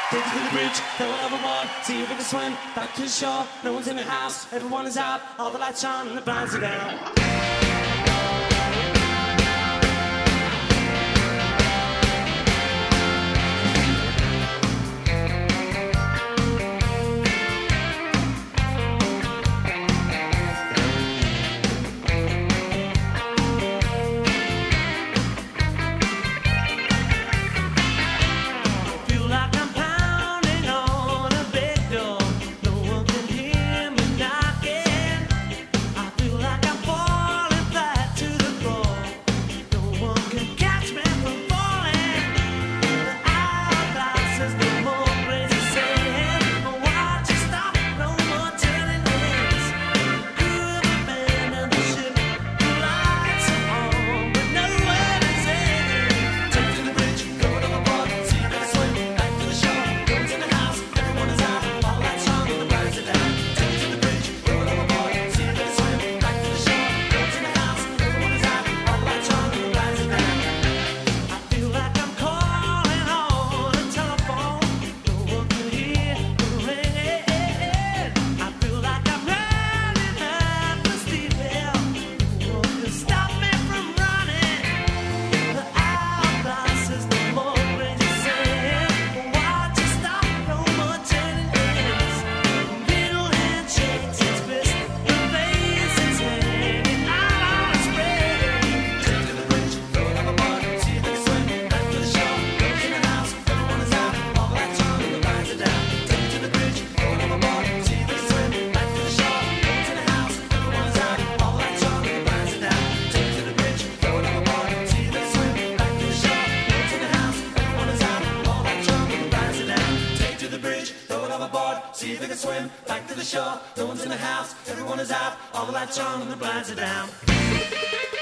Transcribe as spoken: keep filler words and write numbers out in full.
Take it to the bridge, throw it overboard, see if we can swim back to the shore. No one's in the house, everyone is out, all the lights on and the blinds are down. See if they can swim back to the shore. No one's in the house, everyone is out, all the lights on and the blinds are down.